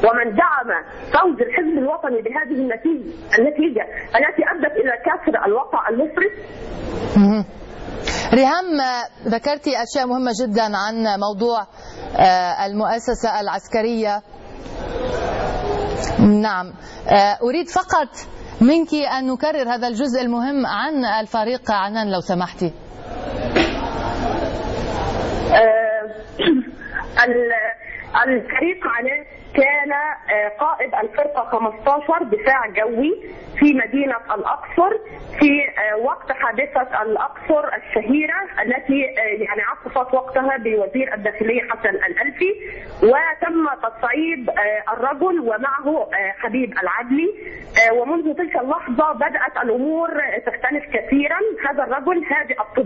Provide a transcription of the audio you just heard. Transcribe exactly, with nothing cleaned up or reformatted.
ومن دعم فوز الحزب الوطني بهذه النتيجة النتيجة التي أدت إلى كسر الواقع المفرط. ريهام، ذكرتي أشياء مهمة جدا عن موضوع المؤسسة العسكرية. نعم، أريد فقط منك أن نكرر هذا الجزء المهم عن الفريق عنان لو سمحتي. الفريق عنان كان قائد الفرقة خمسة عشر دفاع جوي في مدينة الأقصر في وقت حادثة الأقصر الشهيرة التي يعني عصفت وقتها بوزير الداخلية حسن الألفي، وتم تصعيد الرجل ومعه حبيب العدلي، ومنذ تلك اللحظة بدأت الأمور تختلف كثيرا. هذا الرجل هادئ الطبع